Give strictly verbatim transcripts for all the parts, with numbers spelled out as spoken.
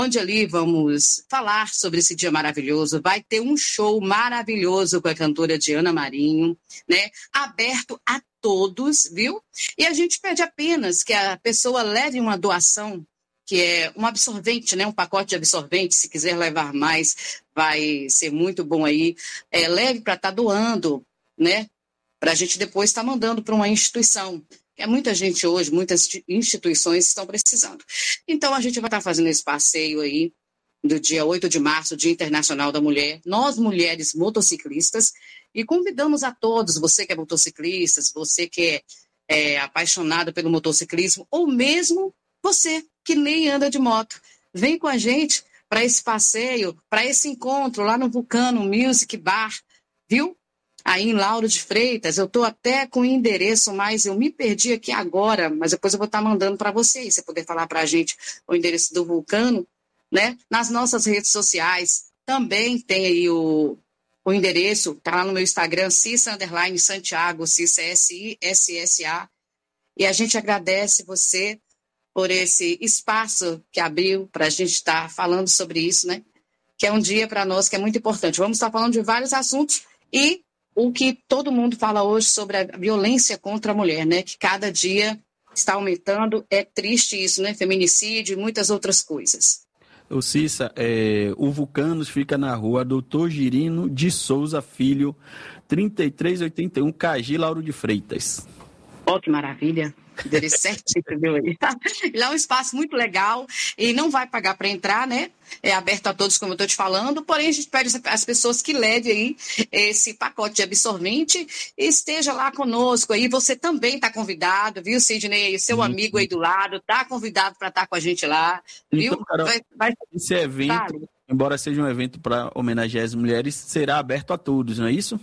onde ali vamos falar sobre esse dia maravilhoso. Vai ter um show maravilhoso com a cantora Diana Marinho, né? Aberto a todos, viu? E a gente pede apenas que a pessoa leve uma doação, que é um absorvente, né? Um pacote de absorvente, se quiser levar mais, vai ser muito bom aí. É, leve para estar tá doando, né? Para a gente depois estar tá mandando para uma instituição. É muita gente hoje, muitas instituições estão precisando. Então, a gente vai estar tá fazendo esse passeio aí, do dia oito de março, Dia Internacional da Mulher, nós mulheres motociclistas, e convidamos a todos, você que é motociclista, você que é, é apaixonado pelo motociclismo, ou mesmo você que nem anda de moto, vem com a gente para esse passeio, para esse encontro lá no Vulcano Music Bar, viu? Aí em Lauro de Freitas, eu estou até com o endereço, mas eu me perdi aqui agora, mas depois eu vou estar mandando para vocês, você poder falar para a gente o endereço do Vulcano, né? Nas nossas redes sociais, também tem aí o, o endereço, está lá no meu Instagram, Cissa Underline Santiago, Cissa S I S S A, e a gente agradece você por esse espaço que abriu para a gente estar falando sobre isso, né? Que é um dia para nós que é muito importante. Vamos estar falando de vários assuntos e o que todo mundo fala hoje sobre a violência contra a mulher, né? Que cada dia está aumentando. É triste isso, né? Feminicídio e muitas outras coisas. Ô Cissa, é, o Vulcanos fica na rua Doutor Girino de Souza Filho, trinta e três oitenta e um, Cagi, Lauro de Freitas. Ó, que maravilha. Endereço certinho, entendeu aí? Lá é um espaço muito legal e não vai pagar para entrar, né? É aberto a todos, como eu estou te falando, porém a gente pede às pessoas que levem aí esse pacote de absorvente e esteja lá conosco aí. Você também está convidado, viu, Sidney? Seu sim, amigo sim. aí do lado, está convidado para estar tá com a gente lá, viu? Então, Carol, vai, vai... esse evento, vale. Embora seja um evento para homenagear as mulheres, será aberto a todos, não é isso?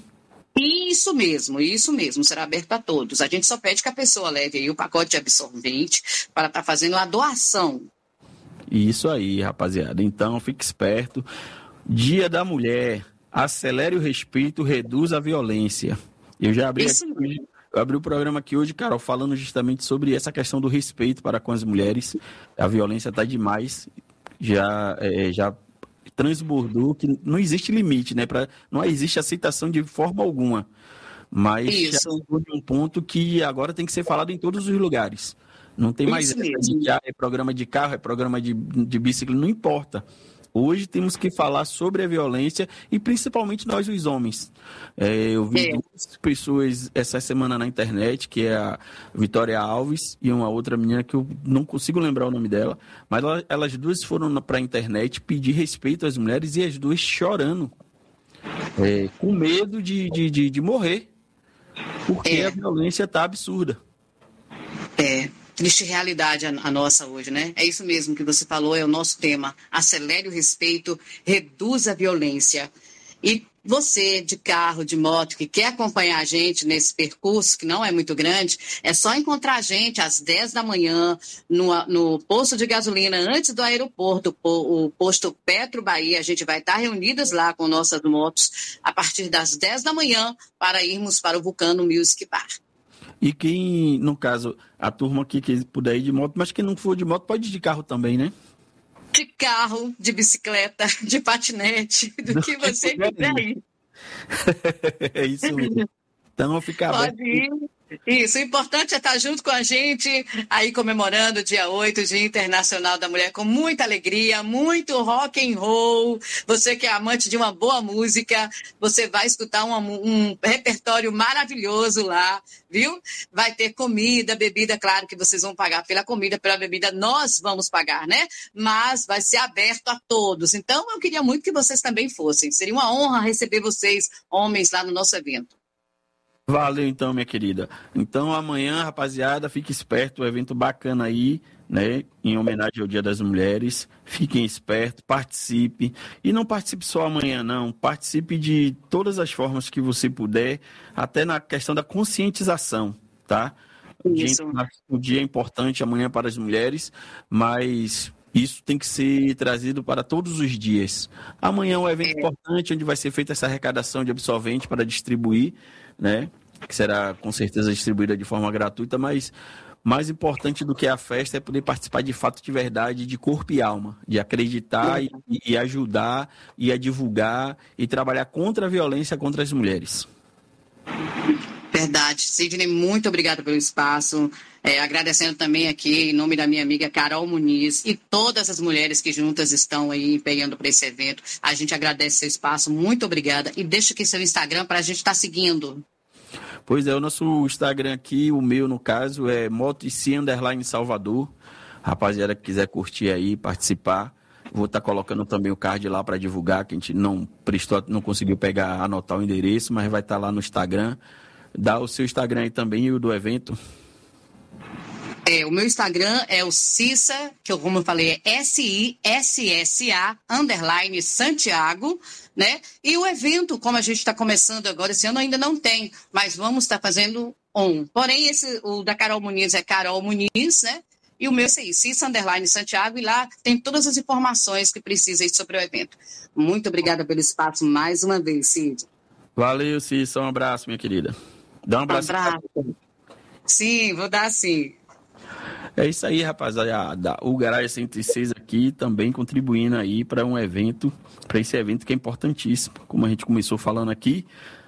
Isso mesmo, isso mesmo, será aberto a todos. A gente só pede que a pessoa leve aí o pacote de absorvente para estar tá fazendo a doação. Isso aí, rapaziada. Então, fique esperto. Dia da Mulher, acelere o respeito, reduz a violência. Eu já abri, aqui, eu abri o programa aqui hoje, Carol, falando justamente sobre essa questão do respeito para com as mulheres. A violência está demais, já... É, já transbordou, que não existe limite, né? Pra, não existe aceitação de forma alguma. Mas chegou de um ponto que agora tem que ser falado em todos os lugares. Não tem mais essa de que ah, é programa de carro, é programa de, de bicicleta, não importa. Hoje temos que falar sobre a violência e principalmente nós, os homens. É, eu vi é. duas pessoas essa semana na internet, que é a Vitória Alves e uma outra menina que eu não consigo lembrar o nome dela, mas elas, elas duas foram para a internet pedir respeito às mulheres e as duas chorando, é, com medo de, de, de, de morrer, porque é. a violência está absurda. É. Triste realidade a, a nossa hoje, né? É isso mesmo que você falou, é o nosso tema. Acelere o respeito, reduza a violência. E você, de carro, de moto, que quer acompanhar a gente nesse percurso, que não é muito grande, é só encontrar a gente às dez da manhã no, no posto de gasolina, antes do aeroporto, o posto Petro Bahia. A gente vai estar reunidas lá com nossas motos a partir das dez da manhã para irmos para o Vulcano Music Bar. E quem, no caso, a turma aqui que puder ir de moto, mas quem não for de moto pode ir de carro também, né? De carro, de bicicleta, de patinete, do que você quiser ir. É isso mesmo. Então, fica aberto. Pode ir. Isso, o importante é estar junto com a gente, aí comemorando o dia oito, Dia Internacional da Mulher, com muita alegria, muito rock and roll. Você que é amante de uma boa música, você vai escutar um, um repertório maravilhoso lá, viu? Vai ter comida, bebida, claro que vocês vão pagar pela comida, pela bebida nós vamos pagar, né? Mas vai ser aberto a todos. Então, eu queria muito que vocês também fossem. Seria uma honra receber vocês, homens, lá no nosso evento. Valeu então, minha querida. Então amanhã, rapaziada, fique esperto, um evento bacana aí, né, em homenagem ao Dia das Mulheres. Fiquem espertos, participe. E não participe só amanhã, não. Participe de todas as formas que você puder, até na questão da conscientização, tá? O dia, o dia é importante amanhã para as mulheres, mas isso tem que ser trazido para todos os dias. Amanhã é um evento é. importante, onde vai ser feita essa arrecadação de absorvente para distribuir, né? Que será com certeza distribuída de forma gratuita, mas mais importante do que a festa é poder participar de fato, de verdade, de corpo e alma, de acreditar e, e ajudar e a divulgar e trabalhar contra a violência contra as mulheres. Verdade. Sidney, muito obrigada pelo espaço. É, agradecendo também aqui, em nome da minha amiga Carol Muniz e todas as mulheres que juntas estão aí empenhando para esse evento. A gente agradece seu espaço. Muito obrigada. E deixa aqui seu Instagram para a gente estar tá seguindo. Pois é, o nosso Instagram aqui, o meu no caso, é motoic underline Salvador. Rapaziada que quiser curtir aí, participar. Vou estar tá colocando também o card lá para divulgar, que a gente não prestou, não conseguiu pegar, anotar o endereço, mas vai estar tá lá no Instagram. Dá o seu Instagram aí também e o do evento. É, o meu Instagram é o Cissa, que eu, como eu falei, é S I S S A, underline Santiago, né? E o evento, como a gente está começando agora, esse ano ainda não tem, mas vamos estar tá fazendo um. Porém, esse, o da Carol Muniz é Carol Muniz, né? E o meu é aí, Cissa, underline Santiago, e lá tem todas as informações que precisa aí sobre o evento. Muito obrigada pelo espaço mais uma vez, Cid. Valeu, Cissa, um abraço, minha querida. Dá um abraço. Um abraço. Sim, vou dar sim. É isso aí, rapaziada. O Garagem cento e seis aqui também contribuindo aí para um evento, para esse evento que é importantíssimo. Como a gente começou falando aqui,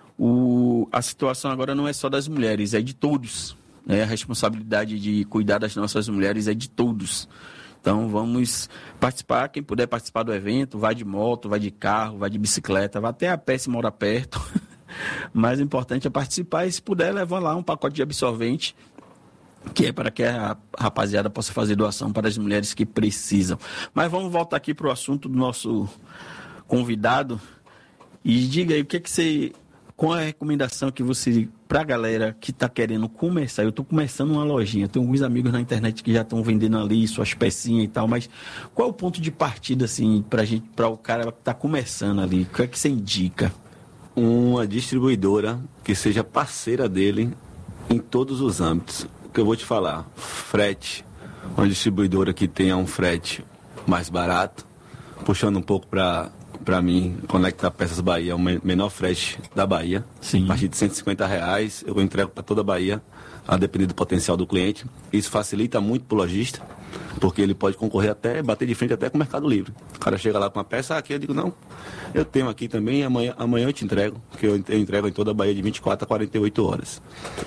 o, a situação agora não é só das mulheres, é de todos. Né? A responsabilidade de cuidar das nossas mulheres é de todos. Então vamos participar, quem puder participar do evento, vai de moto, vai de carro, vai de bicicleta, vai até a pé se mora perto. Mas o importante é participar e, se puder, levar lá um pacote de absorvente, que é para que a rapaziada possa fazer doação para as mulheres que precisam. Mas vamos voltar aqui para o assunto do nosso convidado. E diga aí, o que é que você... Qual é a recomendação que você... Para a galera que está querendo começar... Eu estou começando uma lojinha, tenho alguns amigos na internet que já estão vendendo ali suas pecinhas e tal, mas qual é o ponto de partida, assim, para gente, para o cara que está começando ali? O que é que você indica? Uma distribuidora que seja parceira dele em todos os âmbitos. O que eu vou te falar, frete, uma distribuidora que tenha um frete mais barato, puxando um pouco para para mim, Conecta Peças Bahia, é o menor frete da Bahia. Sim. A partir de cento e cinquenta reais, eu entrego para toda a Bahia, a depender do potencial do cliente. Isso facilita muito para o lojista, porque ele pode concorrer até, bater de frente até com o Mercado Livre. O cara chega lá com uma peça, aqui eu digo, não, eu tenho aqui também, amanhã, amanhã eu te entrego, porque eu, eu entrego em toda a Bahia de vinte e quatro a quarenta e oito horas.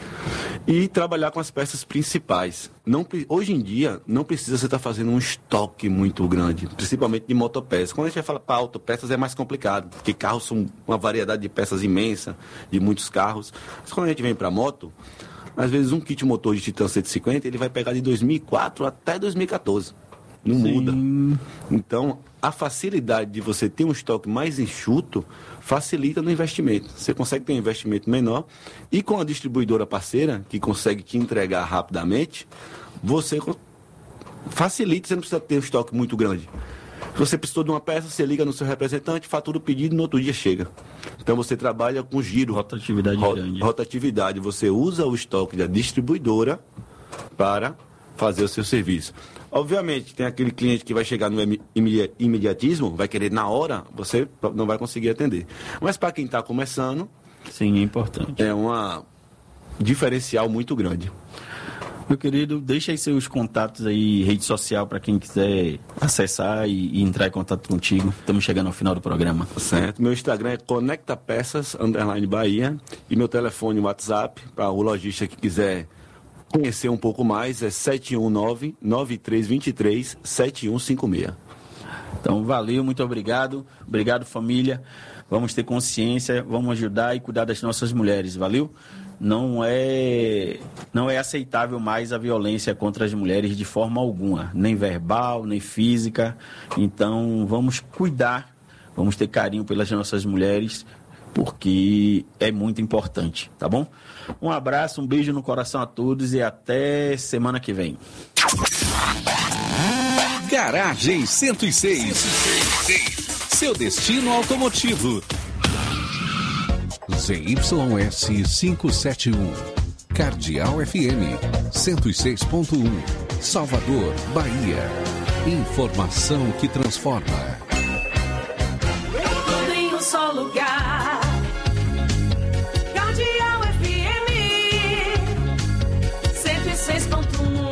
E trabalhar com as peças principais. Não, hoje em dia, não precisa você estar fazendo um estoque muito grande, principalmente de motopeças. Quando a gente vai falar para autopeças é mais complicado, porque carros são uma variedade de peças imensa, de muitos carros. Mas quando a gente vem para moto, às vezes um kit motor de Titan cento e cinquenta, ele vai pegar de dois mil e quatro até dois mil e quatorze. Não Sim. muda. Então, a facilidade de você ter um estoque mais enxuto facilita no investimento. Você consegue ter um investimento menor e com a distribuidora parceira, que consegue te entregar rapidamente, você facilita, você não precisa ter um estoque muito grande. Se você precisou de uma peça, você liga no seu representante, fatura o pedido e no outro dia chega. Então você trabalha com giro. Rotatividade ro- grande. Rotatividade. Você usa o estoque da distribuidora para fazer o seu serviço. Obviamente, tem aquele cliente que vai chegar no imediatismo, vai querer na hora, você não vai conseguir atender. Mas para quem está começando... Sim, é importante. É um diferencial muito grande. Meu querido, deixa aí seus contatos aí, rede social, para quem quiser acessar e, e entrar em contato contigo. Estamos chegando ao final do programa. Certo. Meu Instagram é Conecta Peças, underline Bahia. E meu telefone, WhatsApp, para o lojista que quiser conhecer um pouco mais, é sete um nove, nove três dois três, sete um cinco seis. Então, valeu, muito obrigado. Obrigado, família. Vamos ter consciência, vamos ajudar e cuidar das nossas mulheres, valeu? Não é, não é aceitável mais a violência contra as mulheres de forma alguma, nem verbal, nem física. Então, vamos cuidar, vamos ter carinho pelas nossas mulheres, porque é muito importante, tá bom? Um abraço, um beijo no coração a todos e até semana que vem. Garagem cento e seis. Seu destino automotivo. Z Y S quinhentos e setenta e um. Cardeal F M cento e seis ponto um. Salvador, Bahia. Informação que transforma. Tudo em um só lugar. Cardeal F M cento e seis ponto um.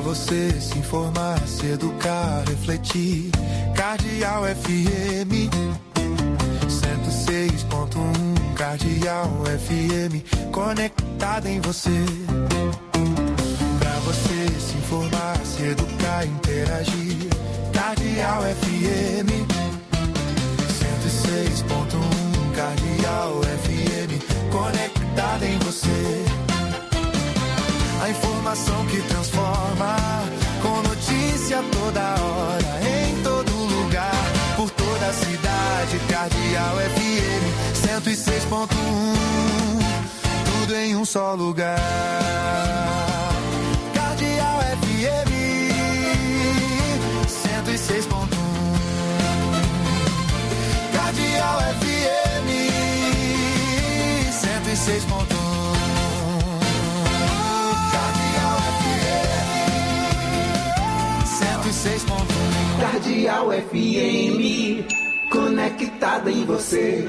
você se informar, se educar, refletir. Cardeal F M cento e seis ponto um, Cardeal F M, conectada em você. Pra você se informar, se educar, interagir. Cardeal F M cento e seis ponto um, Cardeal F M, conectada em você. A informação que transforma, com notícia toda hora, em todo lugar, por toda a cidade. Cardeal F M cento e seis ponto um, tudo em um só lugar. Cardeal F M cento e seis ponto um, Cardeal F M cento e seis ponto um. Cardeal F M, conectada em você.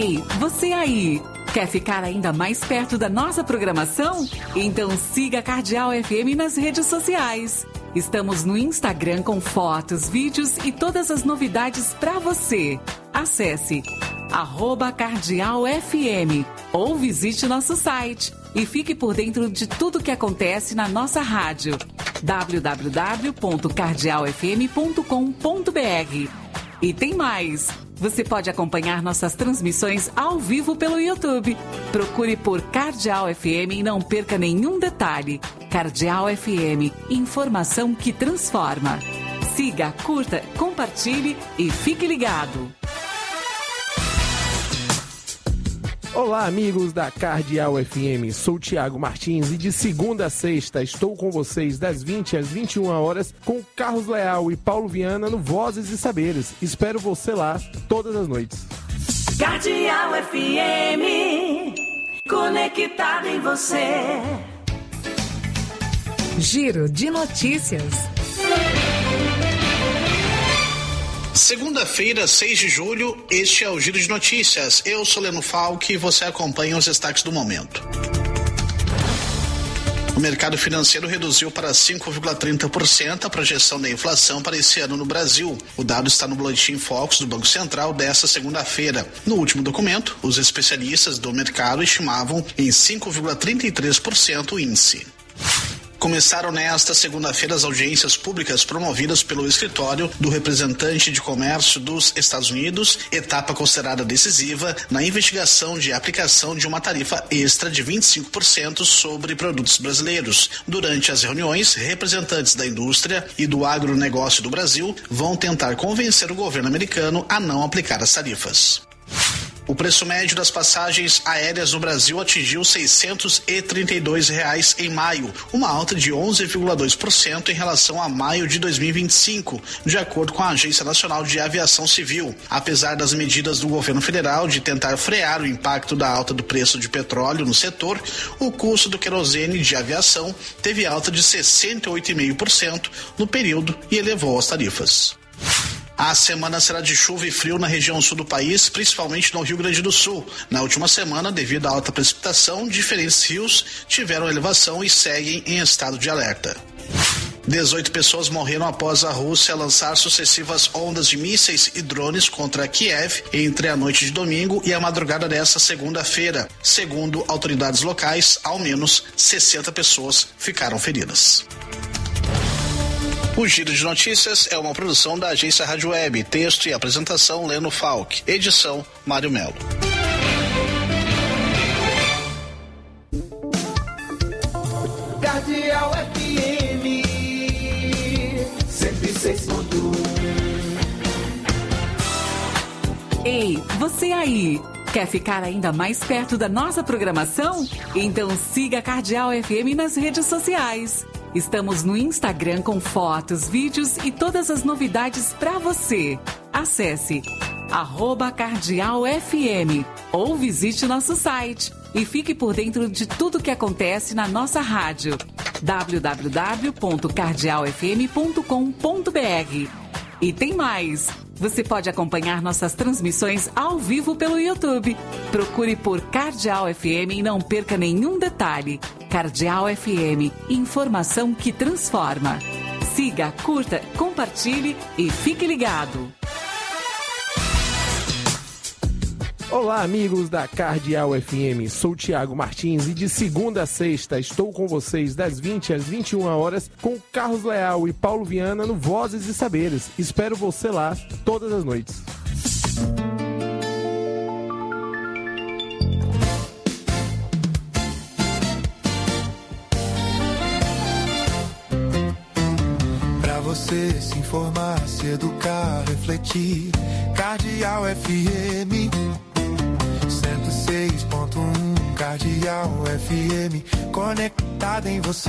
Ei, você aí! Quer ficar ainda mais perto da nossa programação? Então siga a Cardeal F M nas redes sociais. Estamos no Instagram com fotos, vídeos e todas as novidades para você. Acesse arroba Cardeal F M ou visite nosso site e fique por dentro de tudo que acontece na nossa rádio. w w w ponto cardeal f m ponto com ponto b r. E tem mais! Você pode acompanhar nossas transmissões ao vivo pelo YouTube. Procure por Cardeal F M e não perca nenhum detalhe. Cardeal F M, informação que transforma. Siga, curta, compartilhe e fique ligado. Olá, amigos da Cardeal F M. Sou Tiago Martins e de segunda a sexta estou com vocês das vinte às vinte e uma horas com Carlos Leal e Paulo Viana no Vozes e Saberes. Espero você lá todas as noites. Cardeal F M, conectado em você. Giro de notícias. Segunda-feira, seis de julho, este é o Giro de Notícias. Eu sou Leno Falck e você acompanha os destaques do momento. O mercado financeiro reduziu para cinco vírgula trinta por cento a projeção da inflação para esse ano no Brasil. O dado está no Boletim Focus do Banco Central desta segunda-feira. No último documento, os especialistas do mercado estimavam em cinco vírgula trinta e três por cento o índice. Começaram nesta segunda-feira as audiências públicas promovidas pelo Escritório do Representante de Comércio dos Estados Unidos, etapa considerada decisiva na investigação de aplicação de uma tarifa extra de vinte e cinco por cento sobre produtos brasileiros. Durante as reuniões, representantes da indústria e do agronegócio do Brasil vão tentar convencer o governo americano a não aplicar as tarifas. O preço médio das passagens aéreas no Brasil atingiu seiscentos e trinta e dois reais em maio, uma alta de onze vírgula dois por cento em relação a maio de dois mil e vinte e cinco, de acordo com a Agência Nacional de Aviação Civil. Apesar das medidas do governo federal de tentar frear o impacto da alta do preço de petróleo no setor, o custo do querosene de aviação teve alta de sessenta e oito vírgula cinco por cento no período e elevou as tarifas. A semana será de chuva e frio na região sul do país, principalmente no Rio Grande do Sul. Na última semana, devido à alta precipitação, diferentes rios tiveram elevação e seguem em estado de alerta. dezoito pessoas morreram após a Rússia lançar sucessivas ondas de mísseis e drones contra Kiev entre a noite de domingo e a madrugada desta segunda-feira. Segundo autoridades locais, ao menos sessenta pessoas ficaram feridas. O Giro de Notícias é uma produção da agência Rádio Web. Texto e apresentação, Leno Falck. Edição, Mário Melo. Cardeal F M cento e seis ponto um. Ei, você aí! Quer ficar ainda mais perto da nossa programação? Então siga a Cardeal F M nas redes sociais. Estamos no Instagram com fotos, vídeos e todas as novidades para você. Acesse arroba Cardeal F M ou visite nosso site e fique por dentro de tudo que acontece na nossa rádio. w w w ponto cardeal f m ponto com ponto b r. E tem mais! Você pode acompanhar nossas transmissões ao vivo pelo YouTube. Procure por Cardeal F M e não perca nenhum detalhe. Cardeal F M, informação que transforma. Siga, curta, compartilhe e fique ligado. Olá, amigos da Cardeal F M. Sou Tiago Martins e de segunda a sexta estou com vocês das vinte às vinte e uma horas com Carlos Leal e Paulo Viana no Vozes e Saberes. Espero você lá todas as noites. Pra você se informar, se educar, refletir, Cardeal F M cento e seis ponto um, Cardeal F M, conectada em você.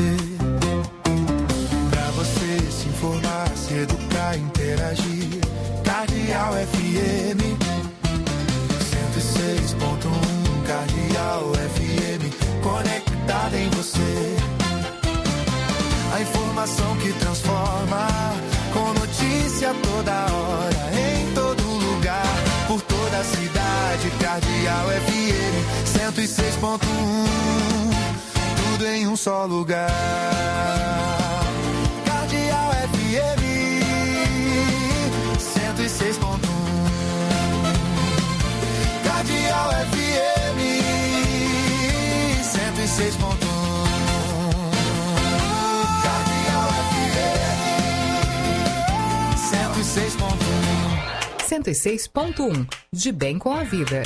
Pra você se informar, se educar, interagir, Cardeal F M cento e seis ponto um, Cardeal F M, conectada em você. A informação que transforma, com notícia toda hora, em todo lugar, por toda a cidade, Cardeal seis ponto um, tudo em um só lugar. Cardeal F M cento e seis ponto um. Cardeal F M cento e seis ponto um. Cardeal F M cento e seis ponto um. cento e seis ponto um. De bem com a vida.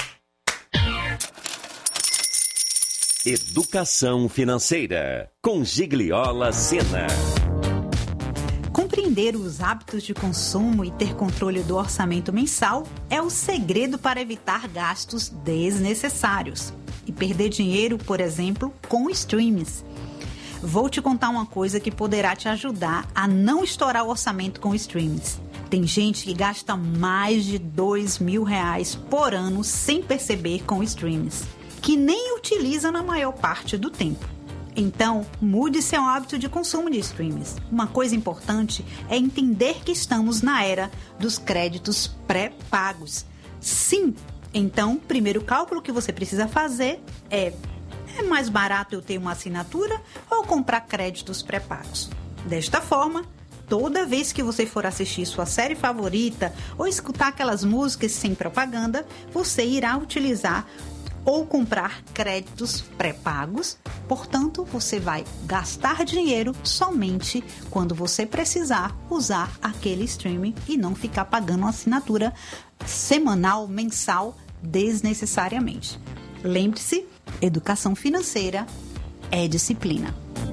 Educação financeira, com Gigliola Sena. Compreender os hábitos de consumo e ter controle do orçamento mensal é o segredo para evitar gastos desnecessários e perder dinheiro, por exemplo, com streams. Vou te contar uma coisa que poderá te ajudar a não estourar o orçamento com streams. Tem gente que gasta mais de dois mil reais por ano sem perceber com streams, que nem utiliza na maior parte do tempo. Então, mude seu hábito de consumo de streams. Uma coisa importante é entender que estamos na era dos créditos pré-pagos. Sim, então, o primeiro cálculo que você precisa fazer é: é mais barato eu ter uma assinatura ou comprar créditos pré-pagos? Desta forma, toda vez que você for assistir sua série favorita ou escutar aquelas músicas sem propaganda, você irá utilizar ou comprar créditos pré-pagos. Portanto, você vai gastar dinheiro somente quando você precisar usar aquele streaming e não ficar pagando uma assinatura semanal, mensal, desnecessariamente. Lembre-se, educação financeira é disciplina.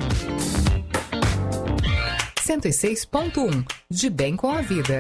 cento e seis ponto um. De bem com a vida.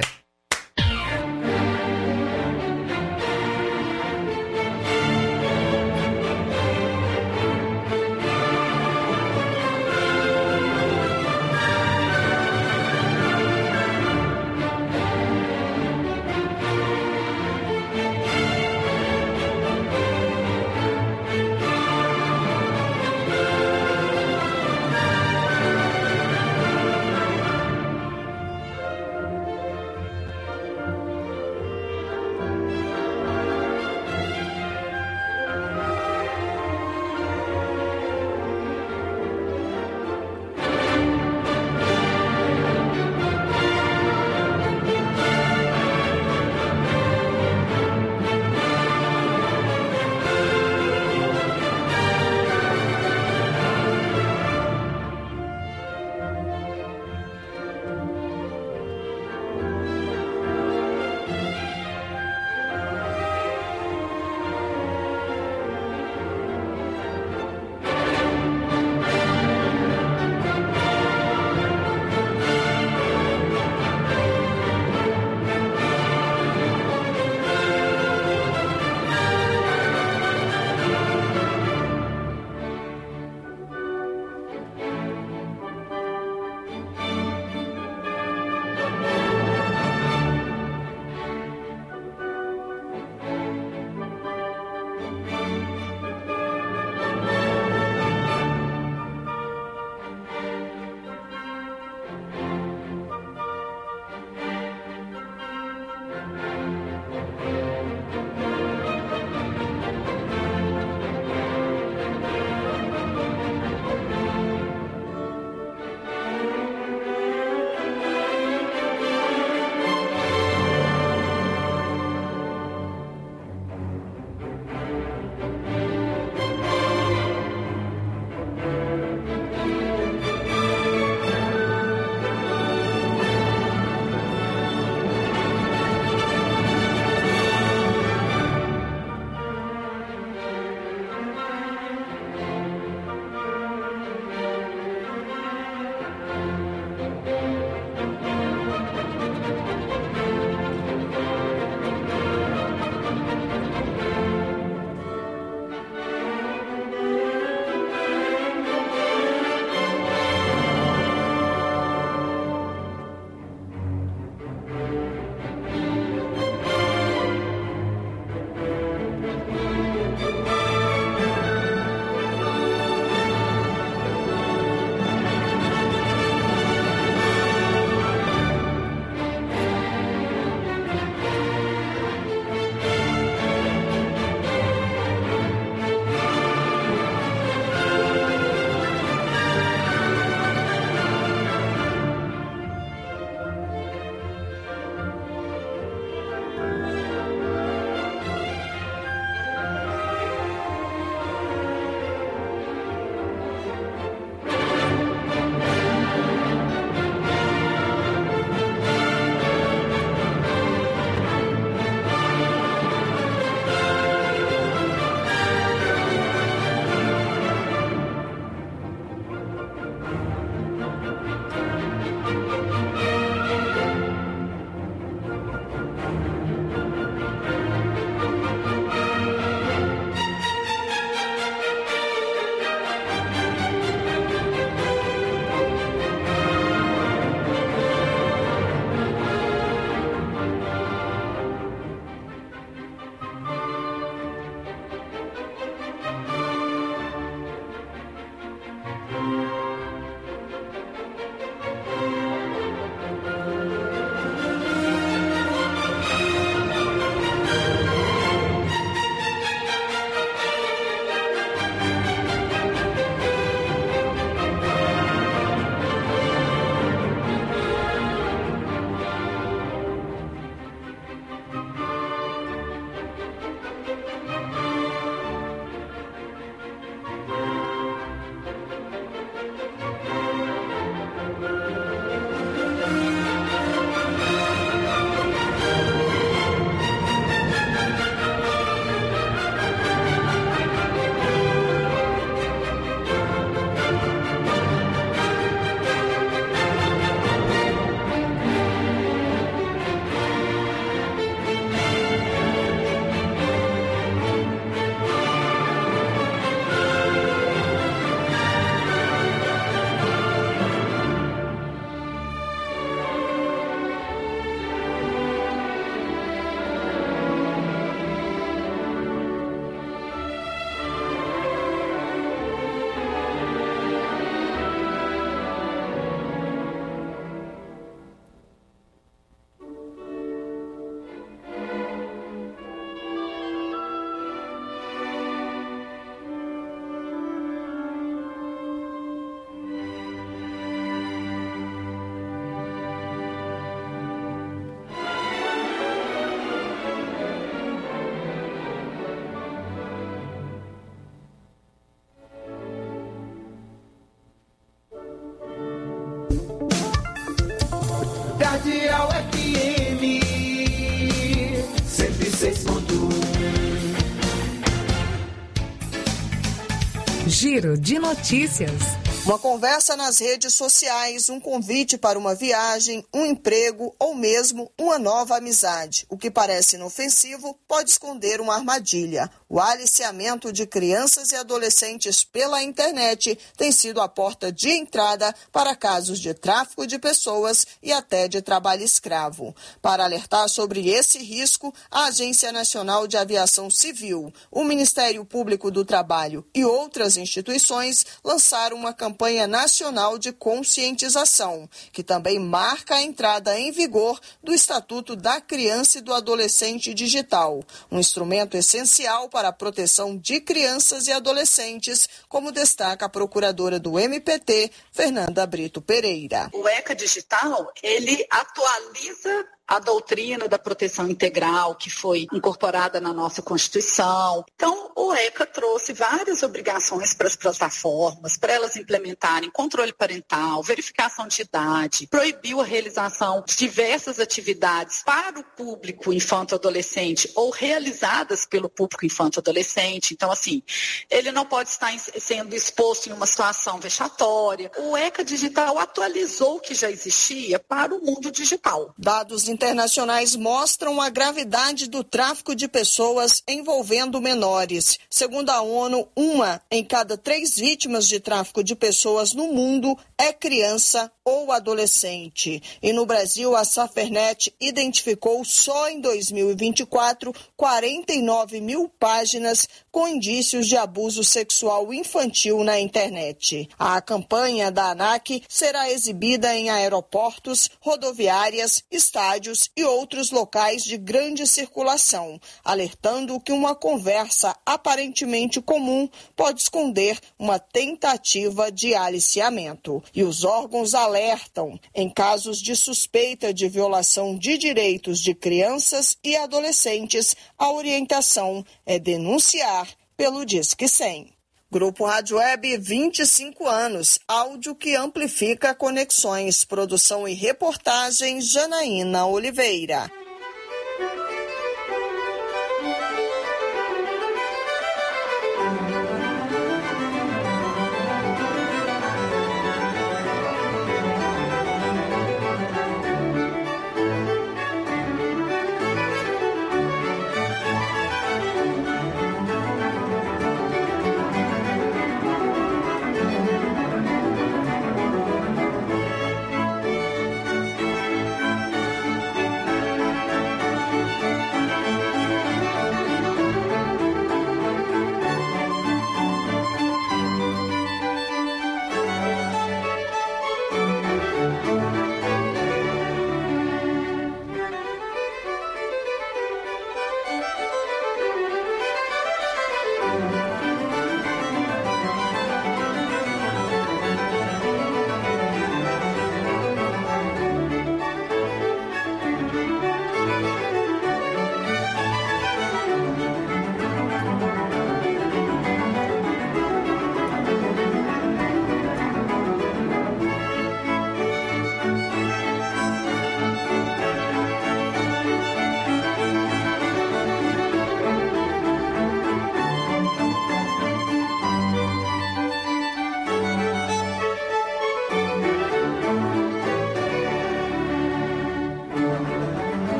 Giro de notícias. Uma conversa nas redes sociais, um convite para uma viagem, um emprego ou mesmo uma nova amizade. O que parece inofensivo pode esconder uma armadilha. O aliciamento de crianças e adolescentes pela internet tem sido a porta de entrada para casos de tráfico de pessoas e até de trabalho escravo. Para alertar sobre esse risco, a Agência Nacional de Aviação Civil, o Ministério Público do Trabalho e outras instituições lançaram uma campanha nacional de conscientização, que também marca a entrada em vigor do Estatuto da Criança e do Adolescente Digital, um instrumento essencial para a proteção de crianças e adolescentes, como destaca a procuradora do M P T, Fernanda Brito Pereira. O ECA Digital, ele atualiza a doutrina da proteção integral que foi incorporada na nossa Constituição. Então, o ECA trouxe várias obrigações para as plataformas, para elas implementarem controle parental, verificação de idade, proibiu a realização de diversas atividades para o público infanto-adolescente ou realizadas pelo público infanto-adolescente. Então, assim, ele não pode estar sendo exposto em uma situação vexatória. O ECA Digital atualizou o que já existia para o mundo digital. Dados internacionais mostram a gravidade do tráfico de pessoas envolvendo menores. Segundo a ONU, uma em cada três vítimas de tráfico de pessoas no mundo é criança ou adolescente. E no Brasil, a Safernet identificou só em dois mil e vinte e quatro quarenta e nove mil páginas com indícios de abuso sexual infantil na internet. A campanha da ANAC será exibida em aeroportos, rodoviárias, estádios e outros locais de grande circulação, alertando que uma conversa aparentemente comum pode esconder uma tentativa de aliciamento. E os órgãos alertam, em casos de suspeita de violação de direitos de crianças e adolescentes, a orientação é denunciar pelo Disque cem. Grupo Rádio Web, vinte e cinco anos, áudio que amplifica conexões, produção e reportagem, Janaína Oliveira.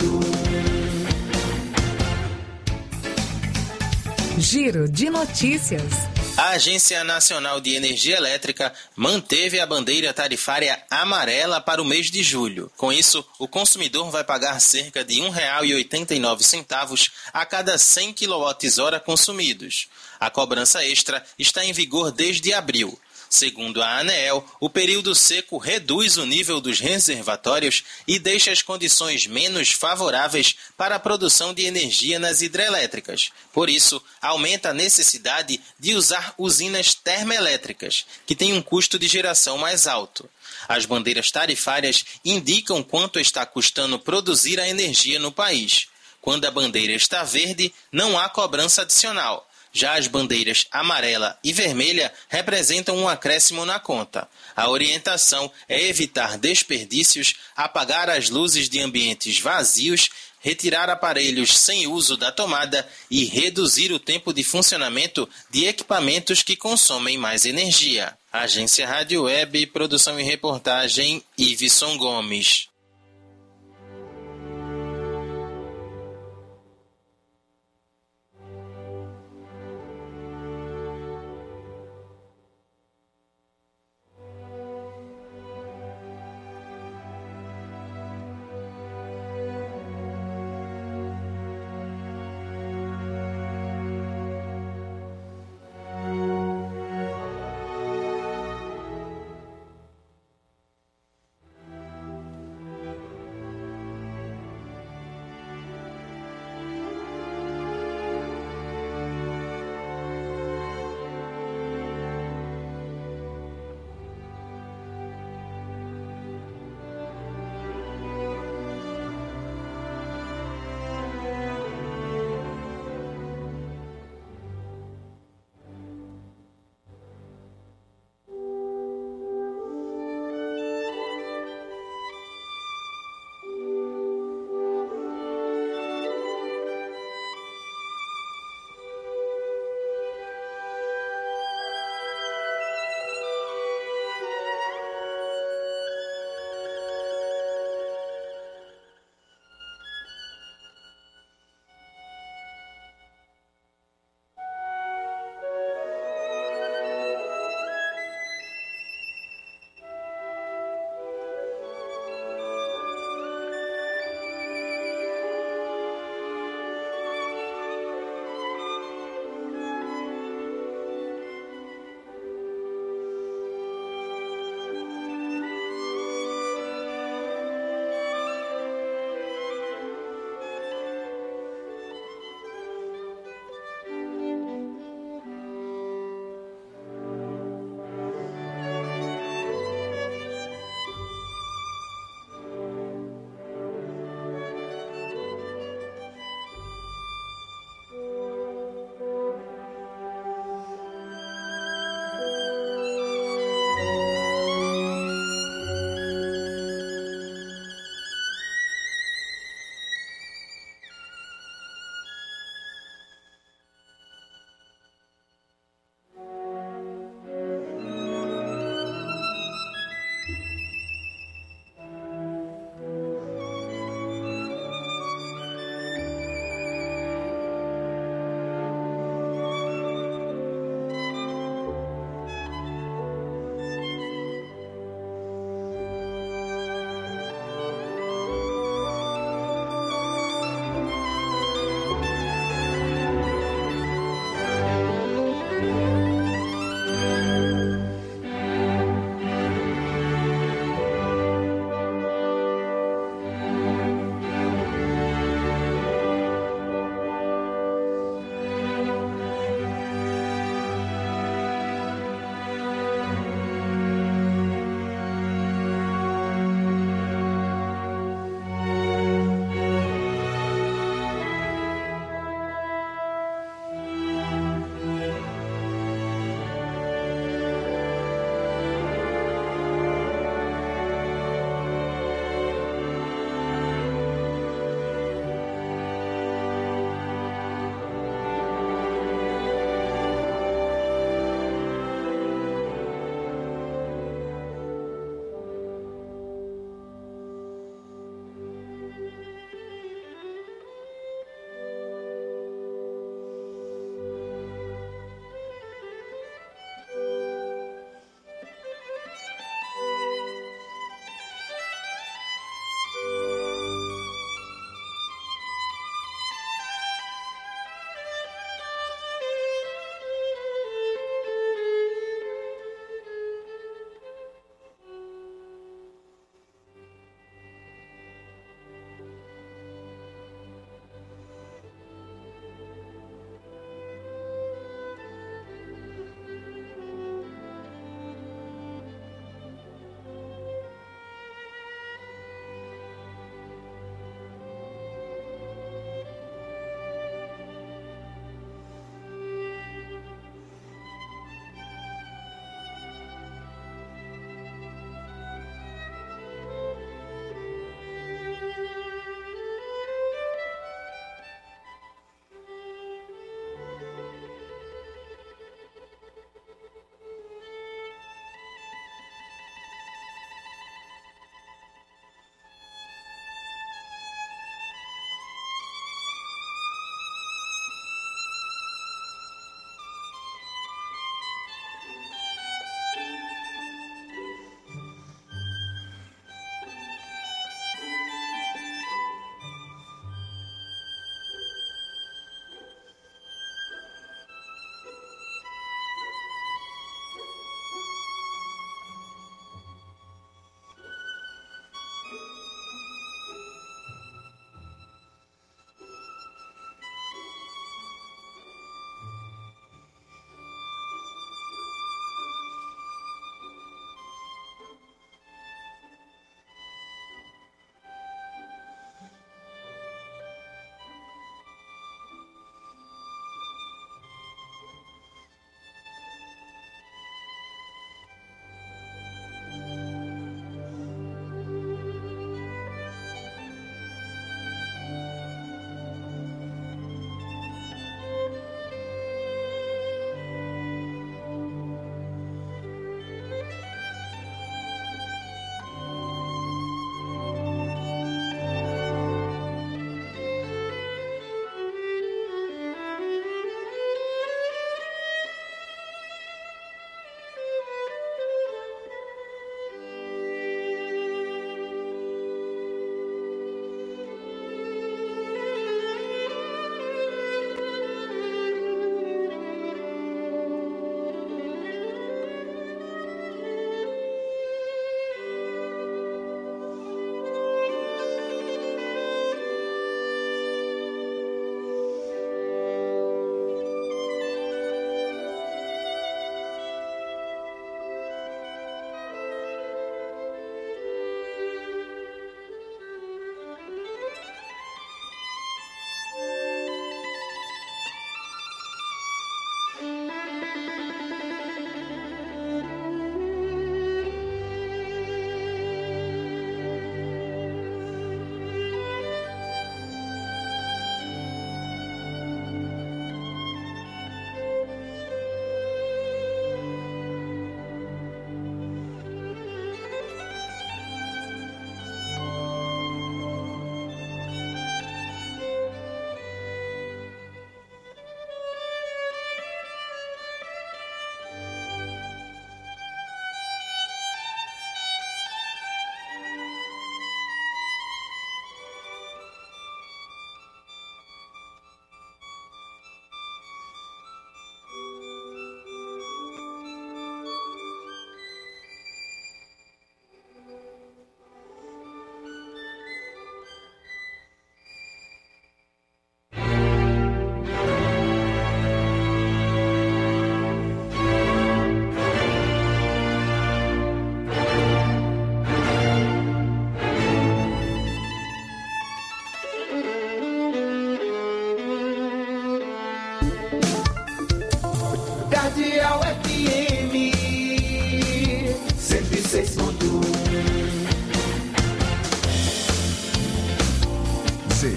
ponto um. Giro de notícias. A Agência Nacional de Energia Elétrica manteve a bandeira tarifária amarela para o mês de julho. Com isso, o consumidor vai pagar cerca de um real e oitenta e nove centavos a cada cem quilowatt-hora consumidos. A cobrança extra está em vigor desde abril. Segundo a ANEEL, o período seco reduz o nível dos reservatórios e deixa as condições menos favoráveis para a produção de energia nas hidrelétricas. Por isso, aumenta a necessidade de usar usinas termoelétricas, que têm um custo de geração mais alto. As bandeiras tarifárias indicam quanto está custando produzir a energia no país. Quando a bandeira está verde, não há cobrança adicional. Já as bandeiras amarela e vermelha representam um acréscimo na conta. A orientação é evitar desperdícios, apagar as luzes de ambientes vazios, retirar aparelhos sem uso da tomada e reduzir o tempo de funcionamento de equipamentos que consomem mais energia. Agência Rádio Web, produção e reportagem, Iveson Gomes.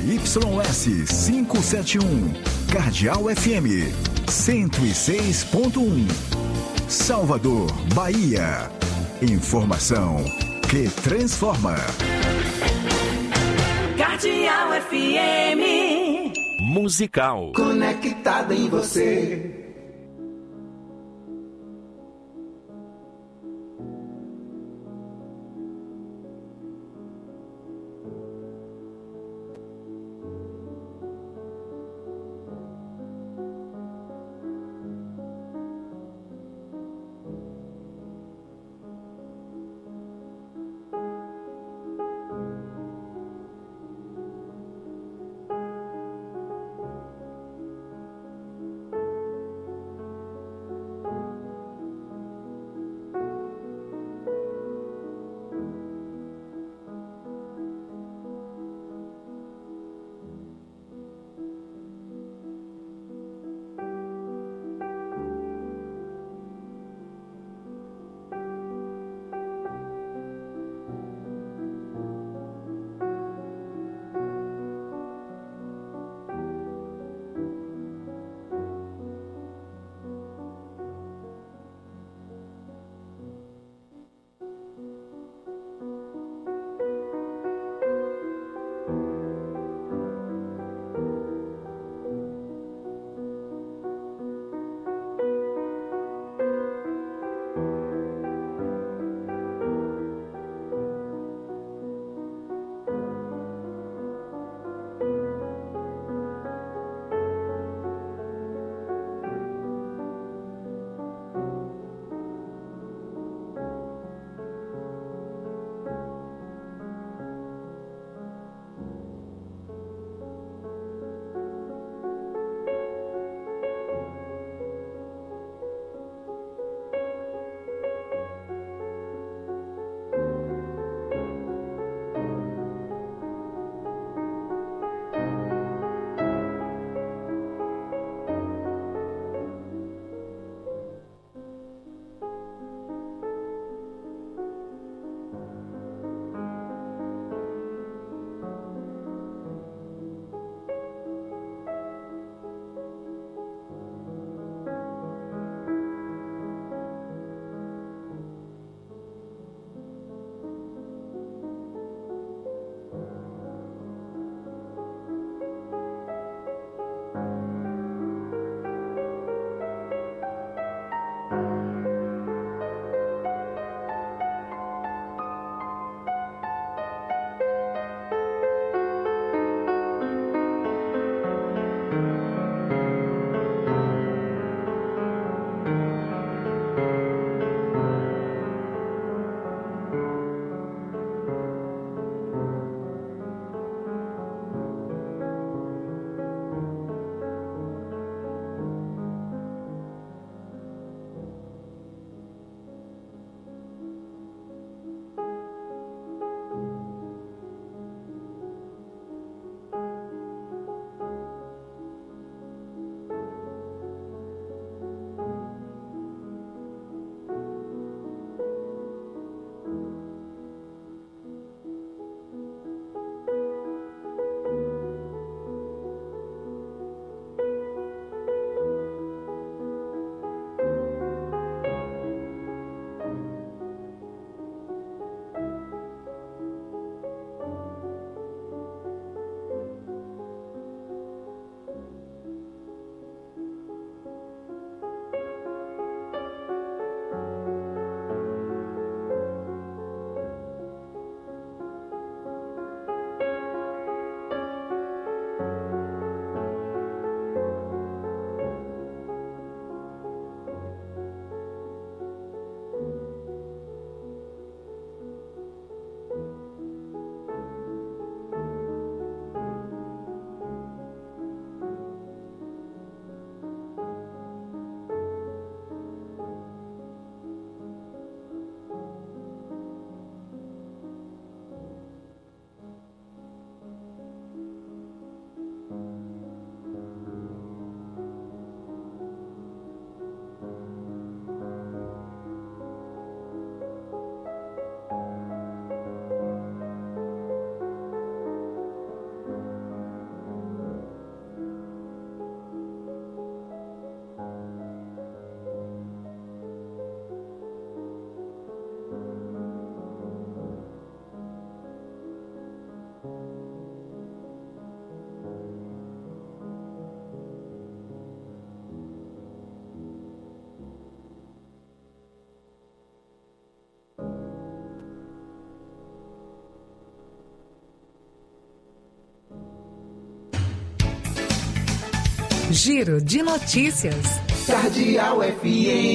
Y S quinhentos e setenta e um, Cardeal F M cento e seis ponto um, Salvador, Bahia. Informação que transforma. Cardeal F M. Musical. Conectada em você. Giro de notícias. Cardeal F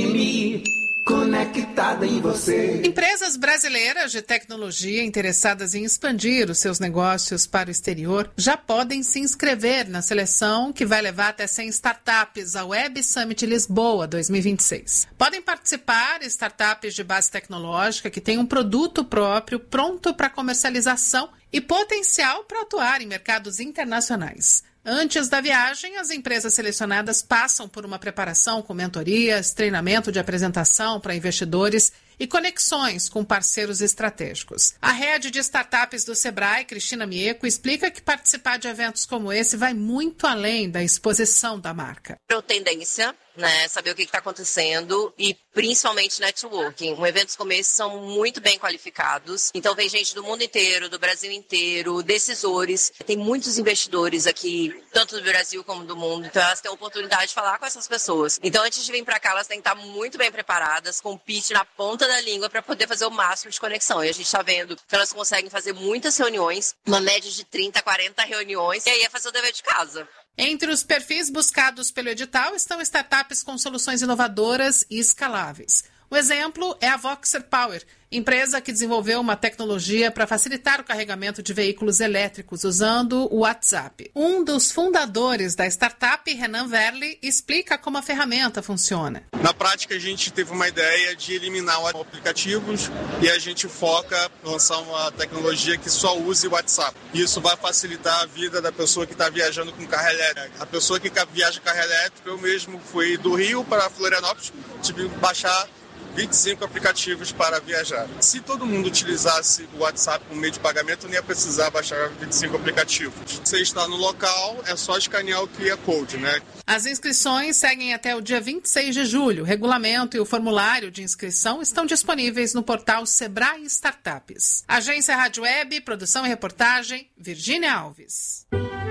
M. Conectada em você. Empresas brasileiras de tecnologia interessadas em expandir os seus negócios para o exterior já podem se inscrever na seleção que vai levar até cem startups ao Web Summit Lisboa dois mil e vinte e seis. Podem participar startups de base tecnológica que têm um produto próprio pronto para comercialização e potencial para atuar em mercados internacionais. Antes da viagem, as empresas selecionadas passam por uma preparação com mentorias, treinamento de apresentação para investidores e conexões com parceiros estratégicos. A head de startups do Sebrae, Cristina Mieco, explica que participar de eventos como esse vai muito além da exposição da marca. Tendência, né, saber o que está acontecendo e principalmente networking. Um eventos como esse são muito bem qualificados, então vem gente do mundo inteiro, do Brasil inteiro, decisores, tem muitos investidores aqui, tanto do Brasil como do mundo, então elas têm a oportunidade de falar com essas pessoas. Então antes de vir para cá, elas têm que estar muito bem preparadas, com o pitch na ponta da língua para poder fazer o máximo de conexão. E a gente está vendo que elas conseguem fazer muitas reuniões, uma média de trinta, quarenta reuniões, e aí é fazer o dever de casa. Entre os perfis buscados pelo edital estão startups com soluções inovadoras e escaláveis. O exemplo é a Voxer Power, empresa que desenvolveu uma tecnologia para facilitar o carregamento de veículos elétricos usando o WhatsApp. Um dos fundadores da startup, Renan Verli, explica como a ferramenta funciona. Na prática, a gente teve uma ideia de eliminar os aplicativos e a gente foca em lançar uma tecnologia que só use o WhatsApp. Isso vai facilitar a vida da pessoa que está viajando com carro elétrico. A pessoa que viaja com carro elétrico, eu mesmo fui do Rio para Florianópolis, tive que baixar vinte e cinco aplicativos para viajar. Se todo mundo utilizasse o WhatsApp como meio de pagamento, não ia precisar baixar vinte e cinco aplicativos. Você está no local, é só escanear o Q R Code, né? As inscrições seguem até o dia vinte e seis de julho. O regulamento e o formulário de inscrição estão disponíveis no portal Sebrae Startups. Agência Rádio Web, produção e reportagem, Virgínia Alves.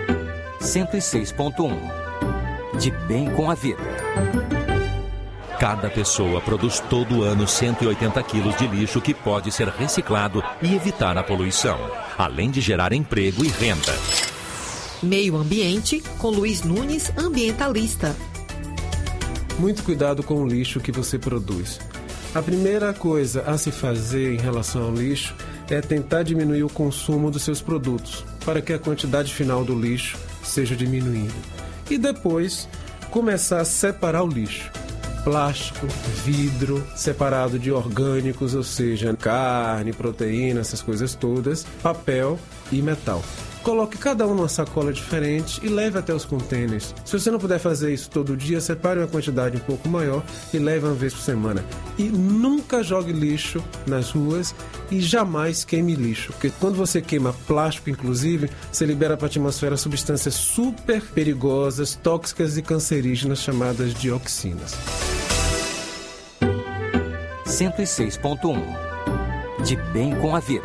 cento e seis ponto um. De bem com a vida. Cada pessoa produz todo ano cento e oitenta quilos de lixo que pode ser reciclado e evitar a poluição, além de gerar emprego e renda. Meio Ambiente, com Luiz Nunes, ambientalista. Muito cuidado com o lixo que você produz. A primeira coisa a se fazer em relação ao lixo é tentar diminuir o consumo dos seus produtos, para que a quantidade final do lixo seja diminuída. E depois, começar a separar o lixo. Plástico, vidro, separado de orgânicos, ou seja, carne, proteína, essas coisas todas, papel e metal. Coloque cada um numa sacola diferente e leve até os contêineres. Se você não puder fazer isso todo dia, separe uma quantidade um pouco maior e leve uma vez por semana. E nunca jogue lixo nas ruas e jamais queime lixo. Porque quando você queima plástico, inclusive, você libera para a atmosfera substâncias super perigosas, tóxicas e cancerígenas chamadas dioxinas. cento e seis ponto um. De bem com a vida.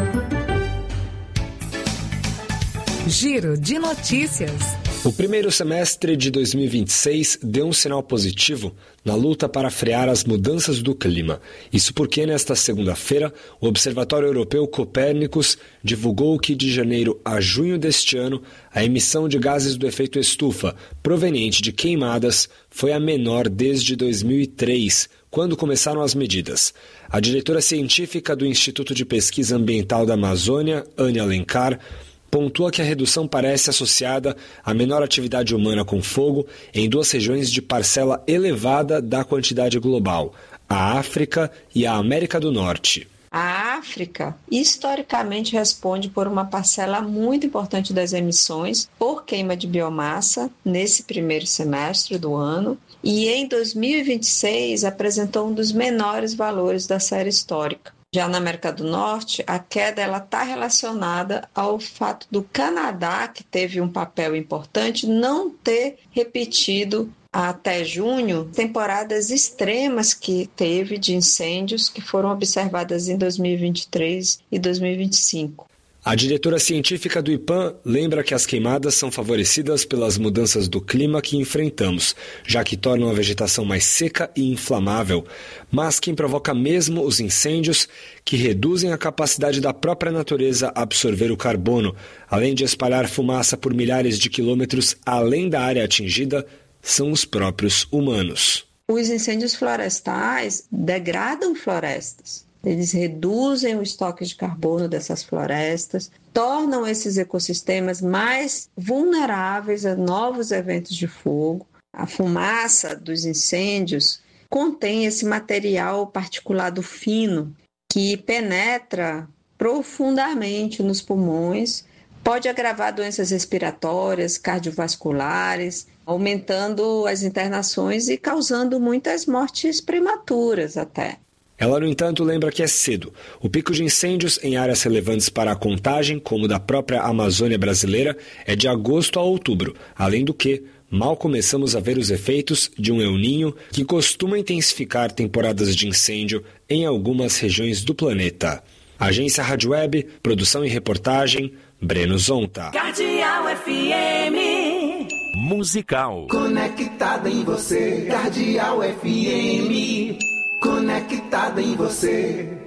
Giro de notícias. O primeiro semestre de dois mil e vinte e seis deu um sinal positivo na luta para frear as mudanças do clima. Isso porque, nesta segunda-feira, o Observatório Europeu Copérnicus divulgou que, de janeiro a junho deste ano, a emissão de gases do efeito estufa proveniente de queimadas foi a menor desde dois mil e três, quando começaram as medidas. A diretora científica do Instituto de Pesquisa Ambiental da Amazônia, Ania Alencar, pontua que a redução parece associada à menor atividade humana com fogo em duas regiões de parcela elevada da quantidade global, a África e a América do Norte. A África, historicamente, responde por uma parcela muito importante das emissões por queima de biomassa nesse primeiro semestre do ano e, em dois mil e vinte e seis, apresentou um dos menores valores da série histórica. Já na América do Norte, a queda está relacionada ao fato do Canadá, que teve um papel importante, não ter repetido até junho temporadas extremas que teve de incêndios que foram observadas em dois mil e vinte e três e dois mil e vinte e cinco. A diretora científica do IPAM lembra que as queimadas são favorecidas pelas mudanças do clima que enfrentamos, já que tornam a vegetação mais seca e inflamável. Mas quem provoca mesmo os incêndios, que reduzem a capacidade da própria natureza a absorver o carbono, além de espalhar fumaça por milhares de quilômetros além da área atingida, são os próprios humanos. Os incêndios florestais degradam florestas. Eles reduzem o estoque de carbono dessas florestas, tornam esses ecossistemas mais vulneráveis a novos eventos de fogo. A fumaça dos incêndios contém esse material particulado fino que penetra profundamente nos pulmões, pode agravar doenças respiratórias, cardiovasculares, aumentando as internações e causando muitas mortes prematuras até. Ela, no entanto, lembra que é cedo. O pico de incêndios em áreas relevantes para a contagem, como da própria Amazônia brasileira, é de agosto a outubro. Além do que, mal começamos a ver os efeitos de um El Niño que costuma intensificar temporadas de incêndio em algumas regiões do planeta. Agência Rádio Web, produção e reportagem, Breno Zonta. Cardeal F M. Musical. Conectada em você, Cardeal F M. Conectada em você.